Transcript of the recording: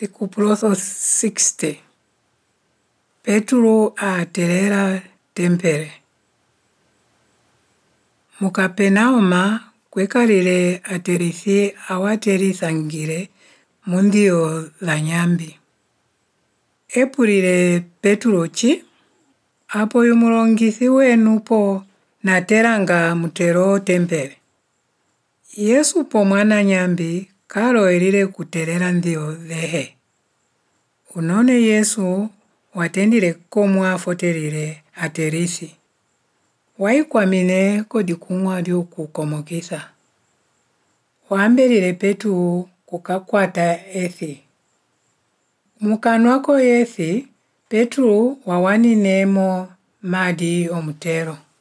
Sikupulotho 60. Peturo aterera tempere. Mukapenauma kwekalile aterisi awaterisangile mundio la nyambi. Epulile Peturo chi apo yumulongisi wenupo nateranga mutero tempere. Yesu po mwana nyambi kaloelile kuterera ndio lehe. Unone Yesu watendile komwa fotelile aterisi. Waikwamine kodikumwa lyo kukomokisa. Waambelile Peturo kukakwata ethi. Mukanwako ethi, Peturo wawaninemo madi omutero.